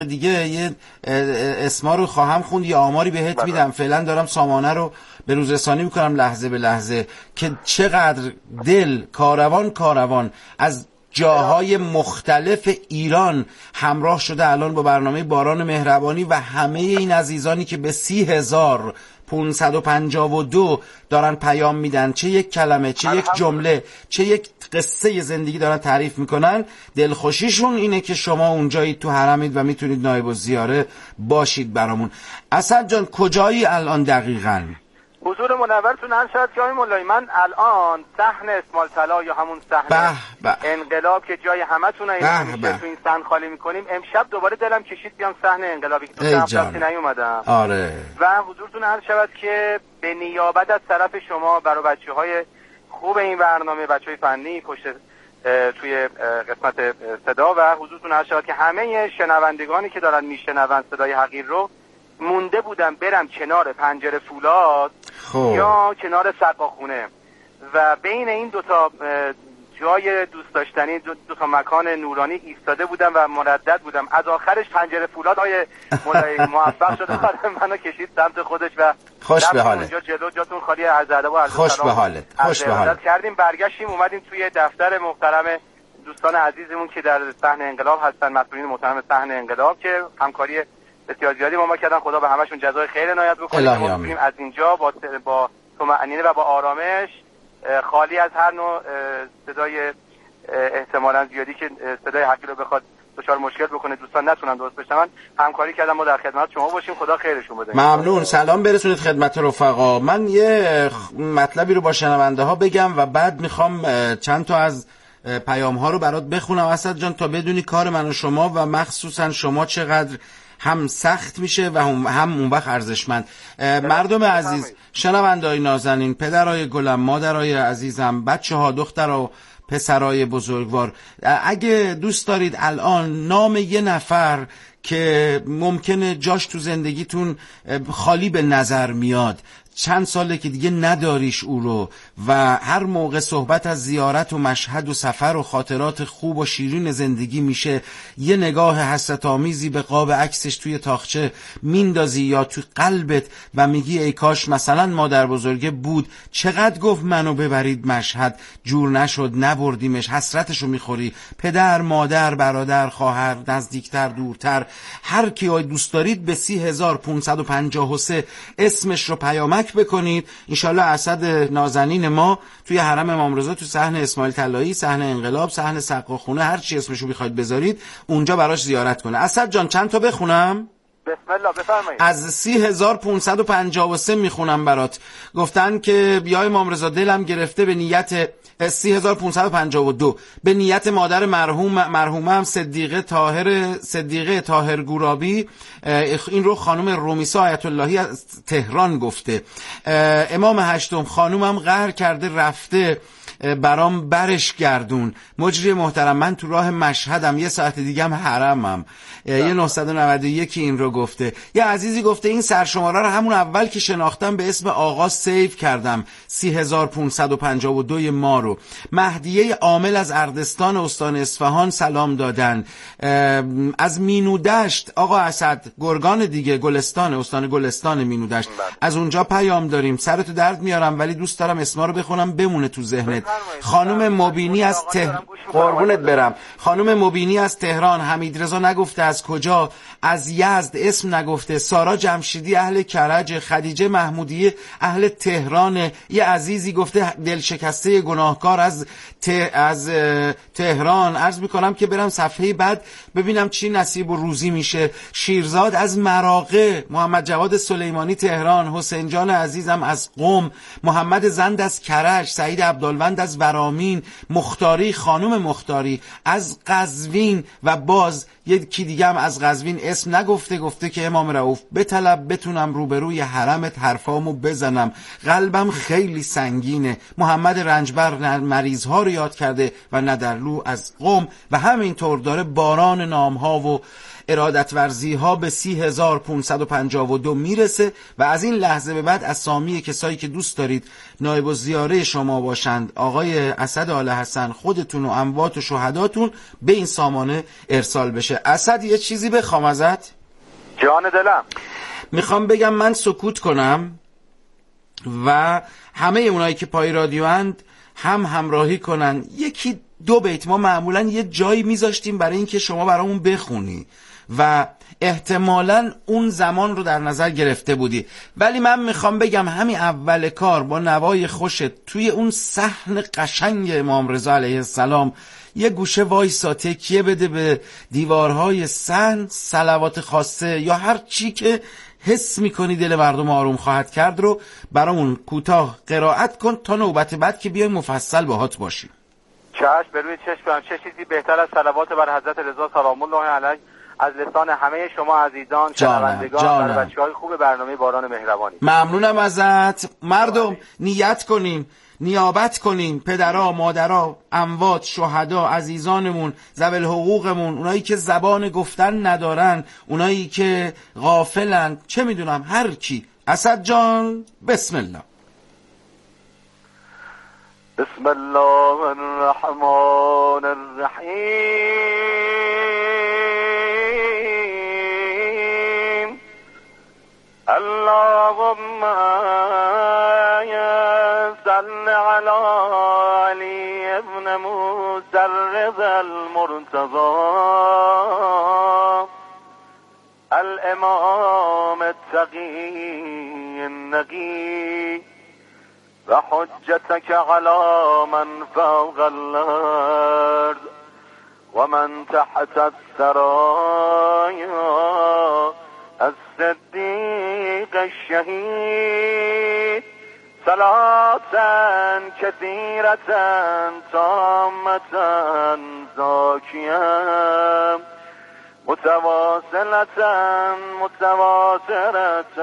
دیگه یه اسما رو خواهم خوند، یه آماری بهت میدم. فعلا دارم سامانه رو به روز رسانی میکنم لحظه به لحظه که چقدر دل کاروان از جاهای مختلف ایران همراه شده الان با برنامه باران مهربانی و همه این عزیزانی که به 30,552 دارن پیام میدن، چه یک کلمه، چه یک جمله، چه یک قصه زندگی دارن تعریف میکنن. دلخوشیشون اینه که شما اونجایید، تو حرمید و میتونید نایب الزیاره باشید برامون. اسد جان کجایی الان دقیقاً؟ حضور منورتون هر شد که آقای مولایی، من الان صحن اسماعیل طلا یا همون صحن انقلاب که جای همتون همیشه تو این صحن خالی میکنیم، امشب دوباره دلم کشید بیام صحن انقلابی که تو هفته نیومدم. آره. و حضورتون هر شود که به نیابت از طرف شما برای بچه‌های خوب این برنامه، بچه‌های فنی پشت توی قسمت صدا، و حضورتون هر شود که همه شنوندگانی که دارن میشنون صدای حقیر رو، مونده بودم برم کنار پنجره فولاد یا کنار سقاخونه و بین این دوتا جای دوست داشتنی، دوتا مکان نورانی ایستاده بودم و مردد بودم. از آخرش پنجره فولاد های موفق شده منو کشید سمت خودش و خوش به حالت. اونجا جلو جاتون خالی، عرض ادب و عرض سلام. خوش به حالت. خوش به حالت کردیم، برگشتیم اومدیم توی دفتر محترم دوستان عزیزمون که در صحن انقلاب هستن، مسئولین محترم صحن انقلاب که همکاری بسیار زیادی با ما کردن. خدا به همشون جزای خیر عنایت بکنه. ما می‌تونیم از اینجا با طمأنینه و با آرامش، خالی از هر نوع صدای احتمالاً زیادی که صدای حقی رو بخواد دچار مشکل بکنه، دوستان نتونن درست بشنون، همکاری کردن. ما در خدمت شما باشیم. خدا خیرشون بده. ممنون. سلام برسونید خدمت رفقا. من یه مطلبی رو با شنونده ها بگم و بعد میخوام چند تا از پیام ها رو برات بخونم اسد جان، تا بدونی کار من و شما و مخصوصا شما چقدر هم سخت میشه و هم اون وقت ارزشمند. مردم عزیز، شنونده‌های نازنین، پدرای گلم، مادرای عزیزم، بچه‌ها، دخترها، پسرای بزرگوار، اگه دوست دارید الان نام یه نفر که ممکنه جاش تو زندگیتون خالی به نظر میاد، چند ساله که دیگه نداریش او رو، و هر موقع صحبت از زیارت و مشهد و سفر و خاطرات خوب و شیرین زندگی میشه، یه نگاه حسرت آمیزی به قاب عکسش توی تاقچه میندازی یا تو قلبت و میگی ای کاش مثلا مادر بزرگه بود، چقدر گفت منو ببرید مشهد، جور نشد نبردیمش، حسرتشو میخوری. پدر، مادر، برادر، خواهر، نزدیکتر، دورتر، هر کی دوست دارید به 30,553 اسمش رو پیامک بکنید. انشالله اسد نازنین ما توی حرم امام رضا، تو صحن اسماعیل طلایی، صحن انقلاب، صحن سقاخونه، هر چی اسمشو بخواید بذارید اونجا براش زیارت کنه. اسد جان چند تا بخونم؟ بسم الله بفرمایید. از 30,553 میخونم برات. گفتن که بیای امام رضا دلم گرفته به نیت 30,552 به نیت مادر مرحومه هم صدیقه طاهر گورابی. این رو خانم رومیسا آیت اللهی از تهران گفته. امام هشتم خانومم قهر کرده رفته برام برش گردون. مجری محترم من تو راه مشهدم، یه ساعت دیگه هم حرمم. یه 991 این رو گفته. یه عزیزی گفته این سرشماره رو همون اول که شناختم به اسم آقا سیو کردم، 30,552 ما رو. مهدیه عامل از اردستان استان اصفهان سلام دادن. از مینودشت آقا اسد، گرگان دیگه، گلستان، استان گلستان مینودشت، از اونجا پیام داریم. سرتو درد میارم ولی دوست دارم اسما رو بخونم بمونه تو ذهنت. خانم مبینی از قربونت برم. خانم مبینی از تهران. حمید رضا نگفته از کجا. از یزد اسم نگفته. سارا جمشیدی اهل کرج. خدیجه محمودی اهل تهران. یه عزیزی گفته دلشکسته گناهکار از تهران. عرض میکنم که برم صفحه بعد ببینم چی نصیب و روزی میشه. شیرزاد از مراغه. محمد جواد سلیمانی تهران. حسین جان عزیزم از قم. محمد زند از کرج. سعید عبدالوند از ورامین. مختاری خانم مختاری از قزوین. و باز یکی دیگه هم از قزوین اسم نگفته، گفته که امام رؤوف بطلب بتونم روبروی حرمت حرفامو بزنم، قلبم خیلی سنگینه. محمد رنجبر مریض ها رو یاد کرده و ندرلو از قم. و همینطور داره باران نام ها و ارادت ورزی ها به 30,552 میرسه و از این لحظه به بعد اسامی کسایی که دوست دارید نایب الزیاره شما باشند، آقای اسد آل حسن، خودتون و اموات و شهداتون، به این سامانه ارسال بشه. اسد یه چیزی بخوام ازت؟ جان دلم. میخوام بگم من سکوت کنم و همه اونایی که پای رادیو اند هم همراهی کنن. یکی دو بیت ما معمولا یه جایی میذاشتیم برای اینکه شما برامون بخونی و احتمالاً اون زمان رو در نظر گرفته بودی، ولی من میخوام بگم همین اول کار با نوای خوشت توی اون صحن قشنگ امام رضا علیه السلام یه گوشه وایسا، تکیه بده به دیوارهای صحن، صلوات خاصه یا هر چی که حس میکنی دل مردم آروم خواهد کرد رو برامون کوتاه قرائت کن تا نوبت بعد که بیای مفصل باهات باشیم. چشم، بروی چشم کنم. چه چیزی بهتر از صلوات بر حضرت رضا سلام الله علیه از لسان همه شما عزیزان شنوندگان و بچه‌های خوب برنامه باران مهربانی. ممنونم ازت. مردم نیت کنیم، نیابت کنیم، پدرها، مادرها، اموات، شهدا، عزیزانمون، ذوی الحقوقمون، اونایی که زبان گفتن ندارن، اونایی که غافلن، چه میدونم، هر کی. اسد جان بسم الله. بسم الله الرحمن الرحیم. اللهم صل على علی ابن مسرد المرتضى الامام التقی النقی و حجتك على من فوق الارض و من تحت الثرایا الصدیق الشهید صلاة كثيرة تامة زاكية متواصلة متواترة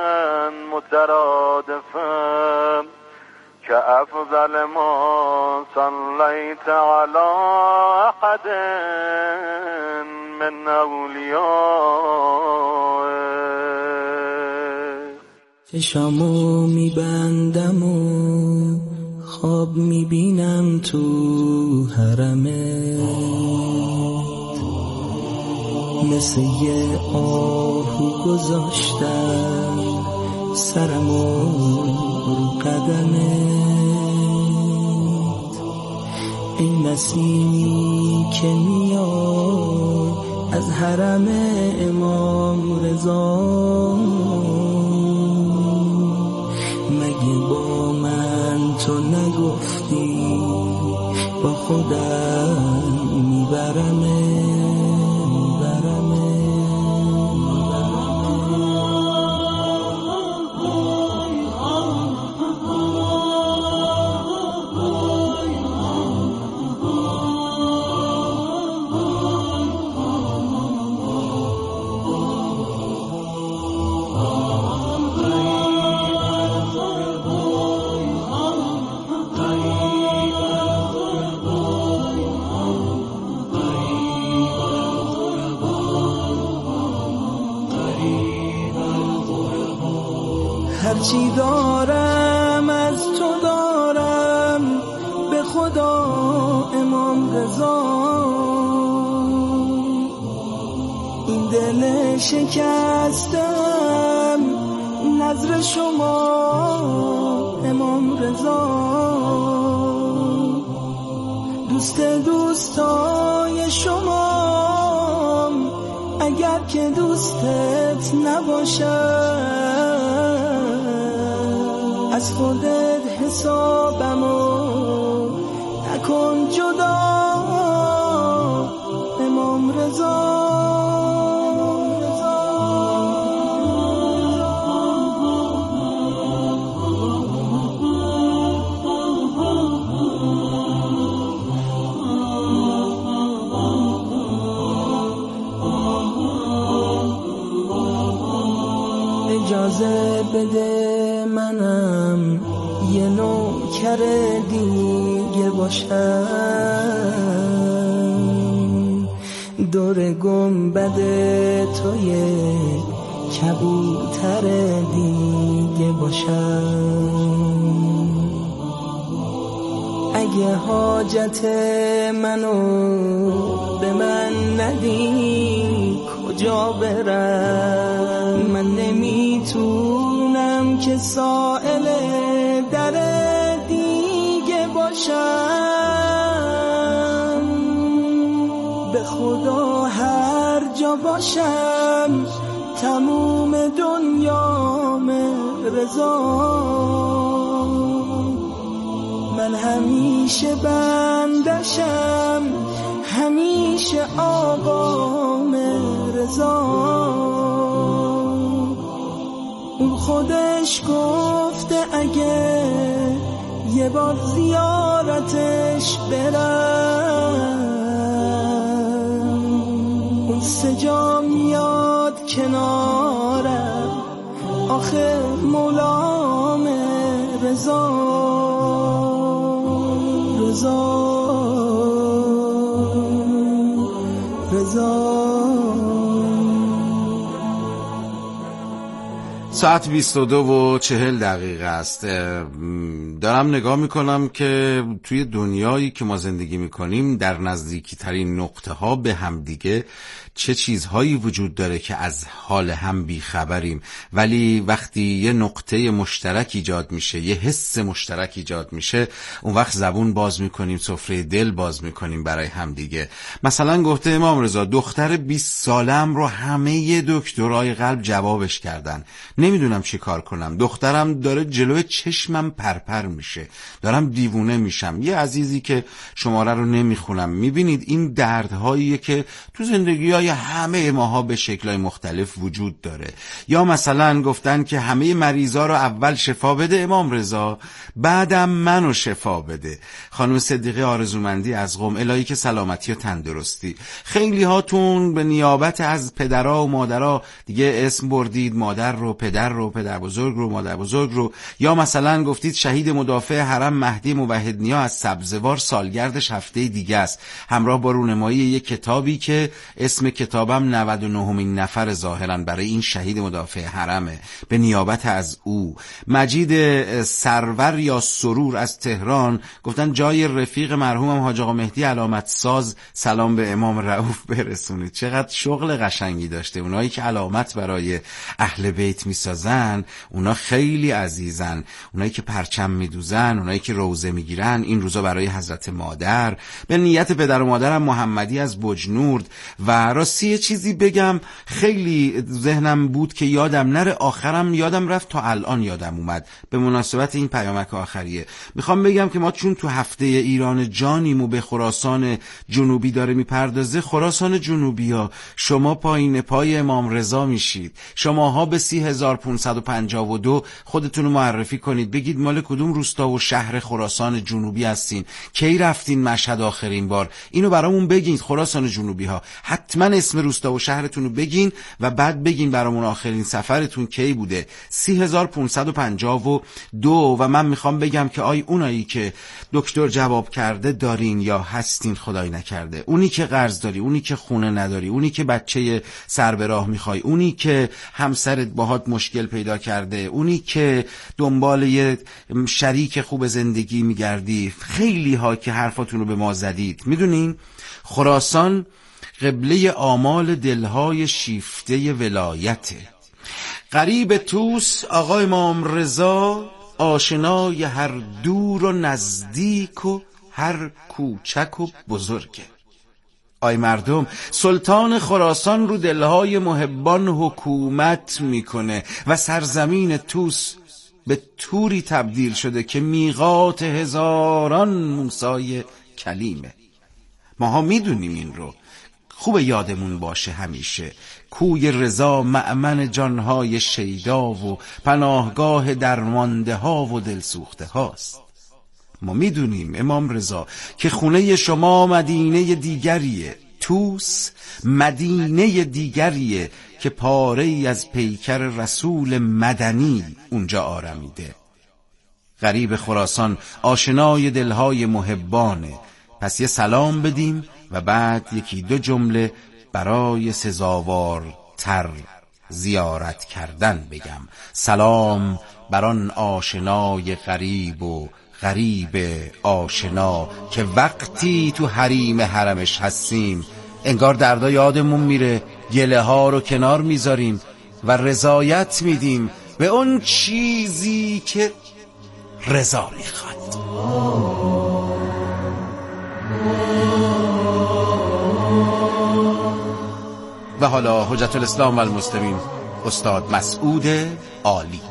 مترادفة كأفضل ما صليت على أحد من أوليائك. چشامو میبندم و خواب میبینم تو حرمت، مثل یه آهو گذاشتم سرمو رو قدمت. این نسیمی که میاد از حرم امام رضا، مگه با من تو نگفتی با خودم میبرمه. هرچی دارم از تو دارم به خدا امام رضا. این دل شکستم نظر شما امام رضا. دوست دوستای شما اگر که دوستت نباشم، از خودت حسابمو نکن جدا امام رضا. اجازه بده منم یه نوکر دیگه باشم، دور گنبد توی کبوتر دیگه باشم. اگه حاجت منو به من ندی کجا برم؟ من نمیتونم که سائل در دیگه باشم. به خدا هر جا باشم تموم دنیام رضا. من همیشه بندشم، همیشه آقام رضا. اون خودش گفته اگه یه بار زیارتش برم، اون سجا میاد کنارم، آخه مولام رضا. ساعت 22:40 است. دارم نگاه میکنم که توی دنیایی که ما زندگی میکنیم در نزدیکی ترین نقطه ها به هم دیگه چه چیزهایی وجود داره که از حال هم بیخبریم، ولی وقتی یه نقطه مشترک ایجاد میشه، یه حس مشترک ایجاد میشه، اون وقت زبون باز میکنیم، سفره دل باز میکنیم برای هم دیگه. مثلا گفته امام رضا دختر 20 سالم رو همه دکترای قلب جوابش کردن، نمیدونم چی کار کنم، دخترم داره جلوی چشمم پرپر میشه، دارم دیوونه میشم. یه عزیزی که شماره رو نمیخونم، میبینید این دردهاییه که تو زندگی همه ماها به شکل‌های مختلف وجود داره. یا مثلا گفتن که همه مریضا رو اول شفا بده امام رضا، بعدم منو شفا بده. خانم صدیقه آرزومندی از قم، الهی که سلامتی و تندرستی. خیلی هاتون به نیابت از پدرها و مادرها دیگه اسم بردید، مادر رو، پدر رو، پدر بزرگ رو، مادر بزرگ رو. یا مثلا گفتید شهید مدافع حرم مهدی موحد نیا از سبزوار سالگردش هفته دیگه است، همراه با رونمایی یک کتابی که اسم کتابم 99مین نفر ظاهرا برای این شهید مدافع حرمه. به نیابت از او. مجید سرور یا سرور از تهران گفتن جای رفیق مرحومم حاج آقا مهدی علامت ساز سلام به امام رؤوف برسونید. چقدر شغل قشنگی داشته. اونایی که علامت برای اهل بیت میسازن اونا خیلی عزیزن، اونایی که پرچم میدوزن، اونایی که روزه میگیرن این روزا برای حضرت مادر. به نیت پدر و مادرم محمدی از بجنورد. و راستی چیزی بگم خیلی ذهنم بود که یادم نره، آخرم یادم رفت، تا الان یادم اومد به مناسبت این پیامک آخریه. میخوام بگم که ما چون تو هفته ایران جانیم و به خراسان جنوبی داره میپردازه، خراسان جنوبی ها شما پایین پای امام رضا میشید. شماها به 30552 خودتون رو معرفی کنید، بگید مال کدوم روستا و شهر خراسان جنوبی هستین، کی رفتین مشهد آخرین بار، اینو برامون بگید. خراسان جنوبی ها حتما اسم روستا و شهرتون رو بگین و بعد بگین برامون آخرین سفرتون کی بوده. 30552. و من میخوام بگم که اونایی که دکتر جواب کرده دارین یا هستین خدای نکرده، اونی که قرض داری، اونی که خونه نداری، اونی که بچه سر به راه میخوای، اونی که همسرت باهات مشکل پیدا کرده، اونی که دنبال یه شریک خوب زندگی میگردی، خیلی ها که حرفاتون رو به ما زدید. میدونین خراسان قبله آمال دلهای شیفته ولایته. قریب توس آقا امام رضا آشنای هر دور و نزدیک و هر کوچک و بزرگه. آی مردم، سلطان خراسان رو دلهای محبان حکومت میکنه و سرزمین توس به توری تبدیل شده که میقات هزاران موسی کلیمه. ماها میدونیم این رو، خوب یادمون باشه همیشه. کوی رضا مأمن جانهای شیدا و پناهگاه درمانده ها و دلسوخته هاست. ما میدونیم امام رضا که خونه شما مدینه دیگریه، توس مدینه دیگریه که پاره ای از پیکر رسول مدنی اونجا آرمیده. غریب خراسان آشنای دلهای محبانه. پس یه سلام بدیم و بعد یکی دو جمله برای سزاوارتر زیارت کردن بگم. سلام بر آن آشنای غریب و غریب آشنا که وقتی تو حریم حرمش هستیم انگار دردا یادمون میره، گله ها رو کنار میذاریم و رضایت میدیم به اون چیزی که رضا میخواد. و حالا حجت الاسلام و المسلمین استاد مسعود عالی.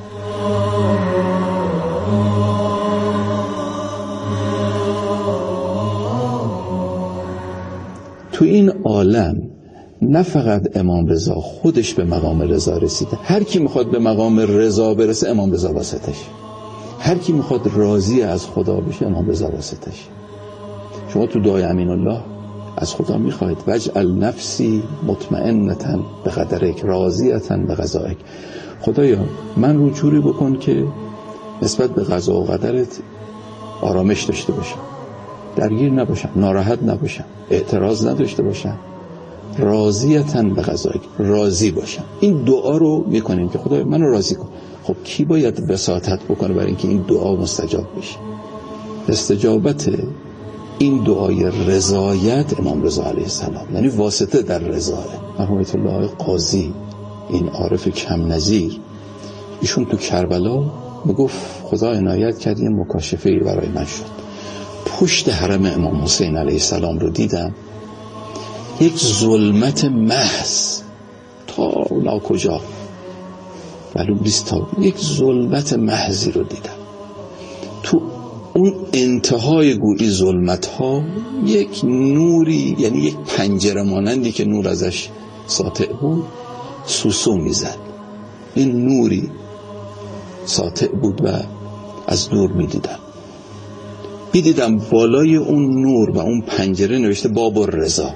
تو این عالم نه فقط امام رضا خودش به مقام رضا رسیده، هر کی میخواد به مقام رضا برسه امام رضا واسطش، هر کی میخواد راضی از خدا بشه امام رضا واسطش. شما تو دعای امین الله از خدا میخواید وجعل نفسی مطمئنة به قدرک راضیة به قضایک، خدایا من رو جوری بکن که نسبت به قضا و قدرت آرامش داشته باشم، درگیر نباشم، ناراحت نباشم، اعتراض نداشته باشم، راضیة به قضایک، راضی باشم. این دعا رو میکنیم که خدایا منو راضی کن. خب کی باید وساطت بکنه برای اینکه این دعا مستجاب بشه؟ استجابت این دعای رضایت امام رضا علیه السلام، یعنی واسطه در رضاه. مرحوم آیت الله قاضی، این عارف کم نظیر، ایشون تو کربلا میگفت خدا عنایت کرد یه مکاشفه‌ای برای من شد. پشت حرم امام حسین علیه السلام رو دیدم، یک ظلمت محض تا ناکجا، معلوم نیست تا یک ظلمت محضی رو دیدم. تو اون انتهای گویی ظلمت ها یک نوری، یعنی یک پنجره مانندی که نور ازش ساطع بود سوسو میزد. این نوری ساطع بود و از دور میدیدم بالای اون نور و اون پنجره نوشته باب الرضا.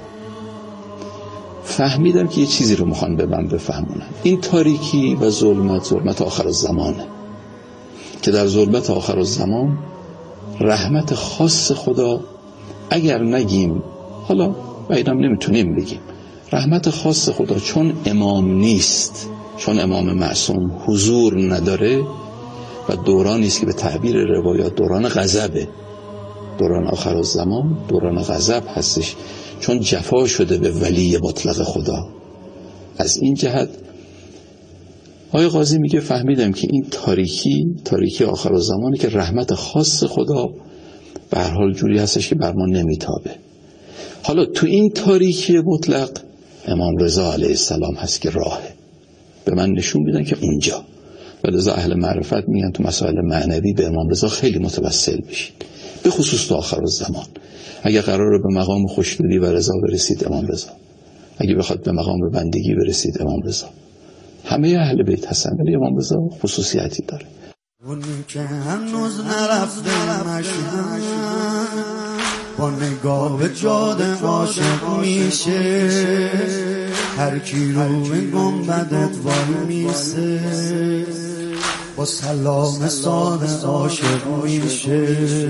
فهمیدم که یه چیزی رو میخوان به من بفهمونن. این تاریکی و ظلمت آخر الزمانه که در ظلمت آخر الزمان رحمت خاص خدا، اگر نگیم، حالا بایدم نمیتونیم بگیم، رحمت خاص خدا چون امام نیست، چون امام معصوم حضور نداره و دورانی است که به تعبیر روایات دوران غضبه، دوران آخر الزمان دوران غضب هستش، چون جفا شده به ولی مطلق خدا. از این جهت آقای قاضی میگه فهمیدم که این تاریکی آخر الزمانی که رحمت خاص خدا به هر حال جوری هستش که بر ما نمیتابه. حالا تو این تاریکی مطلق امام رضا علیه السلام هست که راهه، به من نشون میدن که اونجا. ولذا اهل معرفت میگن تو مسائل معنوی به امام رضا خیلی متوسل بشید، به خصوص تو آخر الزمان. اگه قراره به مقام خوشنودی و رضا برسید امام رضا، اگه بخواد به مقام بندگی برسید امام رضا. همه اهل بیت هستن ولی امام رضا خصوصیتی داره. اون که هنوز نرفته مشهد با نگاه به جاده عاشق میشه، هر کی رو به گنبدت وای میسه با سلام ساده عاشق میشه.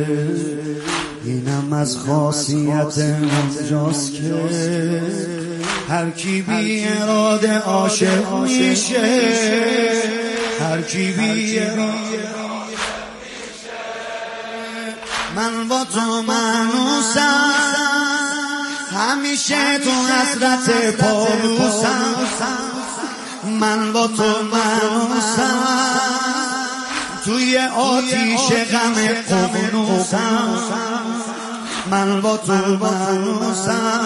اینم از خاصیت اونجاست که هر کی بی اراده عاشق میشه، هر کی بی اراده من با تو منوسم، همیشه تو حسرت پاروسم. من با تو منوسم، توی آتیش غم ققنوسم. من با تو منوسم،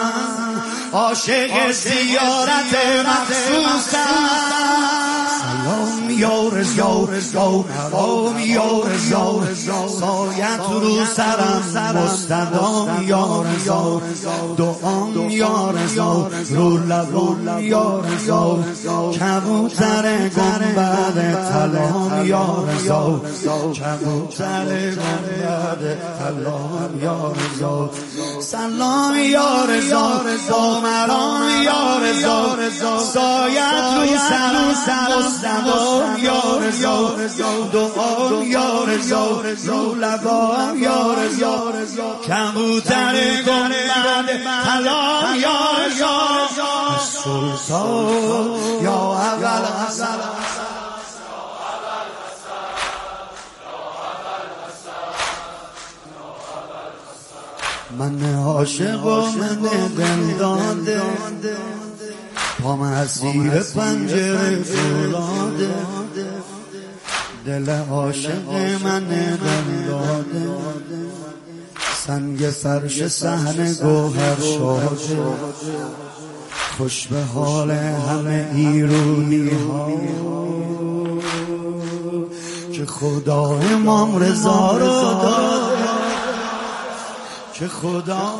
عاشق زیارت مخصوصم. سلام یا رضا، سلام یا رضا، سایت رو سرم مستدام یا رضا، دعام یا رضا، رو لبام یا رضا، کبوتر گنبد طلام یا رضا، کبوتر گنبد طلام یا رضا. سلام یا رضا، مرام یا رضا، سایت رو سرم مستدام یا رضا، دعام یا رضا، رو لبام یا رضا، کبوتر گنبد طلام یا رضا. سلطان یا ابوالحسن من عاشق و من دل داده پام اسیر پنجره فولاده دل عاشق من دل داده سنگ فرش صحن گوهر شاده خوش به حال همه ایرونی ها که خدا امام رضا رو داده که خدا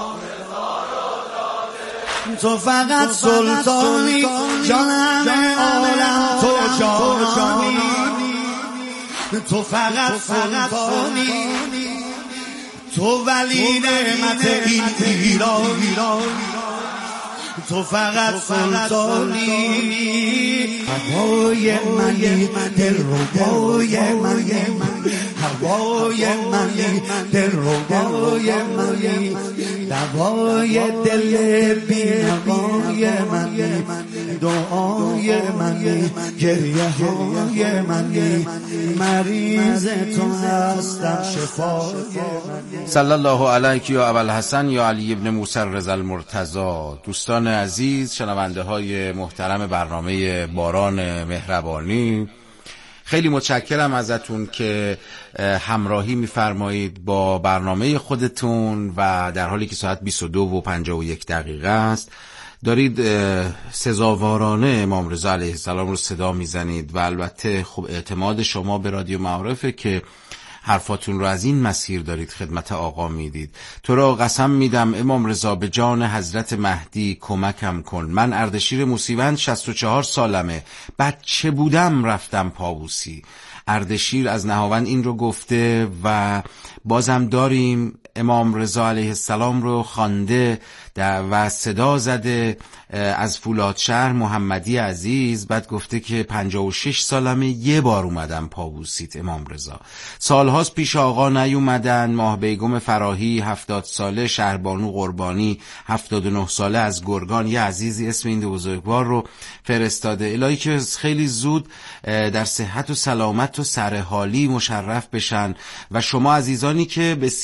تو فقط سلطانی جان همه عالم تو جانی تو فقط سلطانی تو ولی نعمت این ایران تو فقط سلطانی هوای منی دلربای منی هوای منی دلربای منی دوای دل بی‌نوای منی دعای منی گریه های منی مریض تو هستم شفای منی. صلی الله علیک یا ابوالحسن یا علی ابن موسی رضا المرتضی. دوستان عزیز، شنونده های محترم برنامه باران مهربانی، خیلی متشکرم ازتون که همراهی می‌فرمایید با برنامه خودتون و در حالی که ساعت 22:51 است دارید سزاوارانه امام رضا علیه السلام رو صدا میزنید و البته خب اعتماد شما به رادیو معارفه که حرفاتون رو از این مسیر دارید خدمت آقا میدید. تو را قسم میدم امام رضا به جان حضرت مهدی کمکم کن. من اردشیر موسیوند 64 سالمه. بچه بودم رفتم پابوسی. اردشیر از نهاوند این رو گفته و بازم داریم امام رضا علیه السلام رو خوانده و صدا زده از فولادشهر محمدی عزیز. بعد گفته که 56 سالمه یه بار اومدم پابوسیت امام رضا. سالهاست پیش آقا نیومدن. ماه بیگم فراهی 70 ساله، شهربانو قربانی 79 ساله از گرگان. یه عزیزی اسم این دو بزرگوار رو فرستاده. الهی که خیلی زود در صحت و سلامت و سرحالی مشرف بشن و شما عزیزانی که به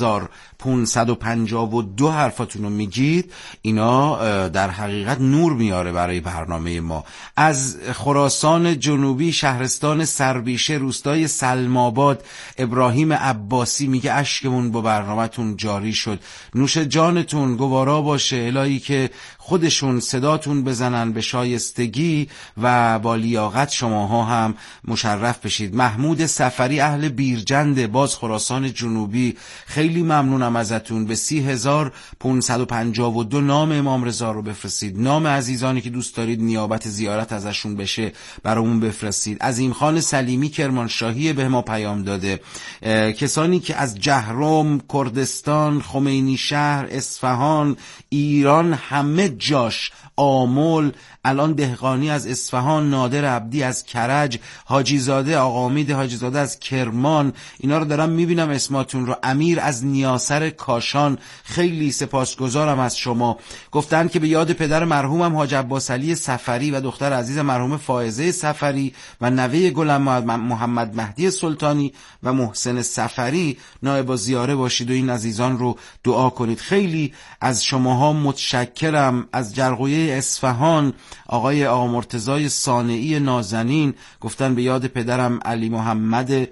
30,552 حرفاتون رو میگید، اینا در حقیقت نور میاره برای برنامه ما. از خراسان جنوبی، شهرستان سربیشه، روستای سلم‌آباد، ابراهیم عباسی میگه اشکمون با برنامه‌تون جاری شد. نوش جانتون گوارا باشه. الهی که خودشون صداتون بزنن به شایستگی و با لیاقت شماها هم مشرف بشید. محمود سفری اهل بیرجند، باز خراسان جنوبی، خیلی ممنونم ازتون. به 30,552 نام امام رضا رو بفرستید. نام عزیزانی که دوست دارید نیابت زیارت ازشون بشه برامون بفرستید. عظیم خان سلیمی کرمانشاهی به ما پیام داده. کسانی که از جهرم، کردستان، خمینی شهر، اصفهان، ایران، همه جاش، آمل، الان دهقانی از اصفهان، نادر عبدی از کرج، حاجی زاده، آقا امید حاجی زاده از کرمان، اینا رو دارم میبینم اسماتون رو. امیر از نیاسر کاشان، خیلی سپاسگزارم از شما. گفتن که به یاد پدر مرحومم حاج عباس علی سفری و دختر عزیز مرحوم فائزه سفری و نوه گلم محمد مهدی سلطانی و محسن سفری نایب الزیاره باشید و این عزیزان رو دعا کنید. خیلی از شماها متشکرم. از جرقویه اصفهان آقا مرتضی صانعی نازنین گفتن به یاد پدرم علی محمد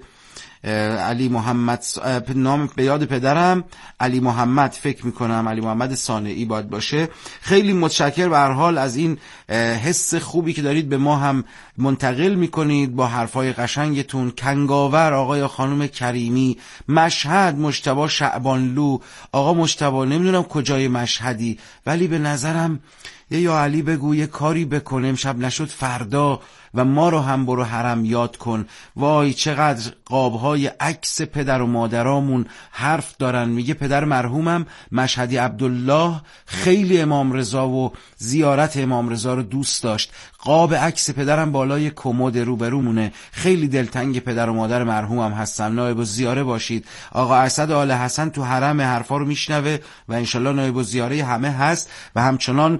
نام به یاد پدرم علی محمد، فکر میکنم علی محمد صانعی باید باشه. خیلی متشکر به هر حال از این حس خوبی که دارید به ما هم منتقل میکنید با حرفای قشنگتون. کنگاور آقای خانم کریمی، مشهد مجتبی شعبانلو. آقا مجتبی نمیدونم کجای مشهدی ولی به نظرم یا علی بگو یه کاری بکنه، امشب نشد فردا و ما رو هم برو حرم یاد کن. وای چقدر قابهای عکس پدر و مادرامون حرف دارن. میگه پدر مرحومم مشهدی عبدالله خیلی امام رضا و زیارت امام رضا رو دوست داشت. قاب عکس پدرم بالای کمد روبرومونه. خیلی دلتنگ پدر و مادر مرحومم هستم. نایب الزیاره باشید. آقا اسد آل حسن تو حرم حرفا رو میشنوه و انشالله نایب الزیاره همه هست و همچنان از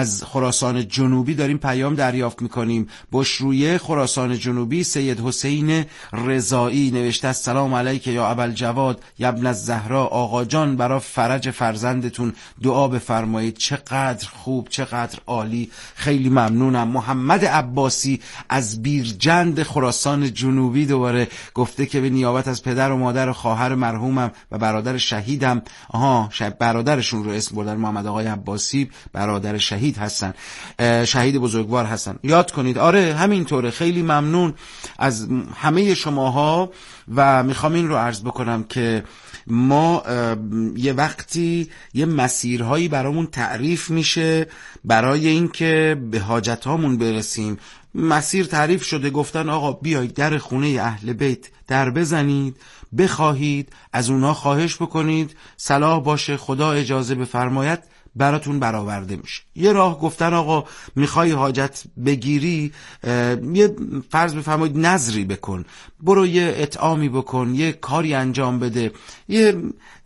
از خراسان جنوبی داریم پیام دریافت میکنیم. بشرویه خراسان جنوبی، سید حسین رضایی نوشته السلام علیک یا ابوالجواد یا ابن الزهرا، آقا جان برای فرج فرزندتون دعا بفرمایید. چقدر خوب، چقدر عالی، خیلی ممنونم. محمد عباسی از بیرجند خراسان جنوبی دوباره گفته که به نیابت از پدر و مادر و خواهر مرحومم و برادر شهیدم، برادرشون رو اسم بردن، محمد آقای عباسی برادر شهید هستن، شهید بزرگوار هستن، یاد کنید. آره همینطوره. خیلی ممنون از همه شماها و میخوام این رو عرض بکنم که ما یه وقتی یه مسیرهایی برامون تعریف میشه برای اینکه به حاجتامون برسیم. مسیر تعریف شده، گفتن آقا بیایید در خونه اهل بیت در بزنید، بخواهید، از اونا خواهش بکنید، صلاح باشه خدا اجازه بفرماید براتون برآورده میشه. یه راه گفتن آقا میخوای حاجت بگیری، یه فرض بفرمایید نذری بکن، برو یه اطعامی بکن، یه کاری انجام بده، یه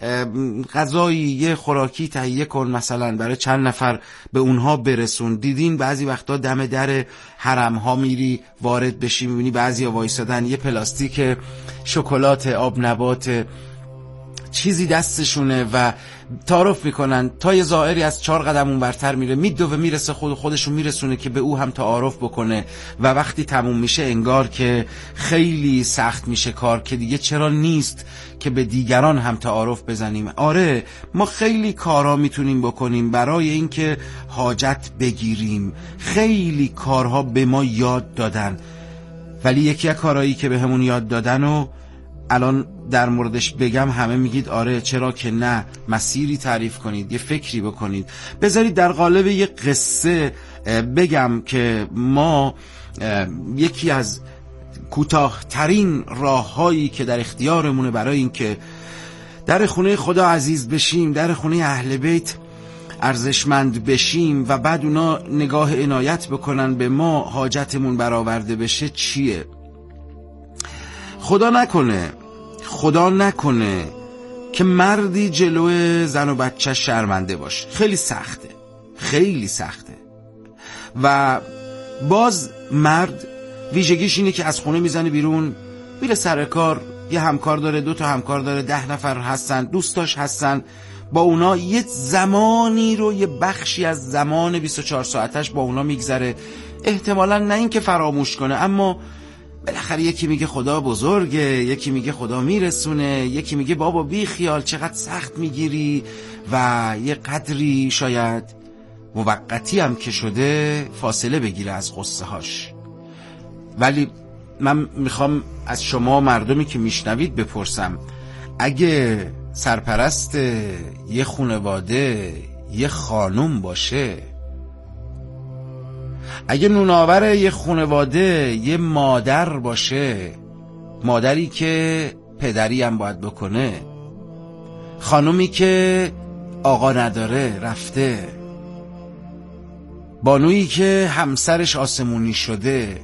غذایی، یه خوراکی تهیه کن مثلا برای چند نفر به اونها برسون. دیدین بعضی وقتا دم در حرم ها میری وارد بشی میبینی بعضیا وایسادن یه پلاستیک شکلات آب نبات چیزی دستشونه و تعارف میکنن، تا یه زائری از 4 قدم اون برتر میره میدوه میرسه خودشون میرسونه که به او هم تعارف بکنه و وقتی تموم میشه انگار که خیلی سخت میشه کار که دیگه چرا نیست که به دیگران هم تعارف بزنیم. آره ما خیلی کارا میتونیم بکنیم برای اینکه حاجت بگیریم، خیلی کارها به ما یاد دادن، ولی یکی از کارهایی که به همون یاد دادن و الان در موردش بگم همه میگید آره چرا که نه، مسیری تعریف کنید، یه فکری بکنید. بذارید در قالب یه قصه بگم که ما یکی از کوتاه‌ترین راه‌هایی که در اختیارمونه برای این که در خونه خدا عزیز بشیم، در خونه اهل بیت ارزشمند بشیم و بعد اونا نگاه عنایت بکنن به ما، حاجتمون برآورده بشه چیه؟ خدا نکنه که مردی جلوی زن و بچه شرمنده باشه. خیلی سخته و باز مرد ویژگیش اینه که از خونه میزنه بیرون، میره سر کار، یه همکار داره، 2 تا همکار داره، 10 نفر هستن، دوستاش هستن، با اونا یه زمانی رو، یه بخشی از زمان 24 ساعتش با اونا میگذره. احتمالاً نه این که فراموش کنه، اما بالاخره یکی میگه خدا بزرگه، یکی میگه خدا میرسونه، یکی میگه بابا بی خیال چقدر سخت میگیری و یه قدری شاید موقتی هم که شده فاصله بگیره از قصه هاش. ولی من میخوام از شما مردمی که میشنوید بپرسم، اگه سرپرست یه خانواده یه خانم باشه، اگه نونآور یه خانواده یه مادر باشه، مادری که پدری هم باید بکنه، خانومی که آقا نداره رفته، بانویی که همسرش آسمونی شده،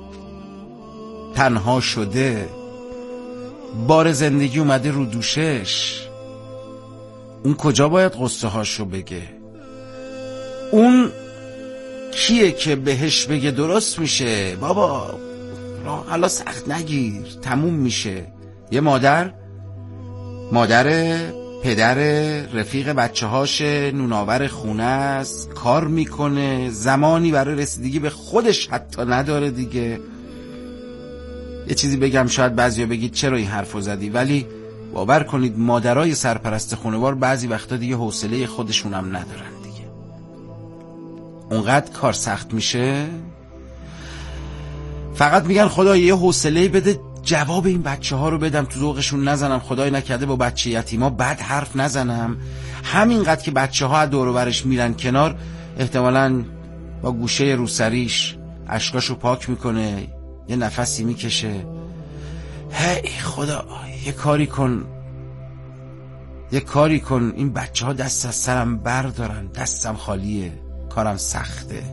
تنها شده، بار زندگی اومده رو دوشش، اون کجا باید قصه هاشو بگه؟ اون کیه که بهش بگه درست میشه بابا حالا سخت نگیر تموم میشه؟ یه مادر پدر رفیق بچه هاش، نونآور خونه است، کار میکنه، زمانی برای رسیدگی به خودش حتی نداره دیگه. یه چیزی بگم شاید بعضیا بگید چرا این حرفو زدی، ولی باور کنید مادرای سرپرست خانوار بعضی وقتا دیگه حوصله خودشون هم ندارن دیگه. اونقدر کار سخت میشه، فقط میگن خدا یه حوصله بده جواب این بچه ها رو بدم، تو ذوقشون نزنم، خدای نکرده با بچه یتیما بد حرف نزنم. همینقدر که بچه ها دور و برش میرن کنار، احتمالاً با گوشه روسریش اشکاشو پاک میکنه، یه نفسی میکشه، هی خدا یه کاری کن این بچه ها دست از سرم بردارن، دستم خالیه، کارم سخته.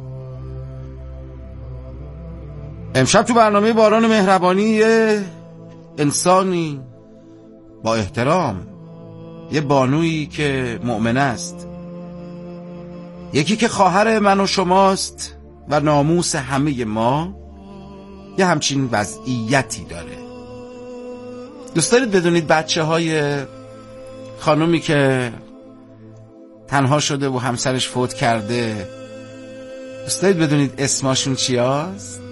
امشب تو برنامه باران مهربانی یه انسانی با احترام، یه بانویی که مؤمن است، یکی که خواهر من و شماست و ناموس همه ما یه همچین وضعیتی داره. دوست دارید بدونید بچه های خانومی که تنها شده و همسرش فوت کرده، دوست دارید بدونید اسماشون چی هست؟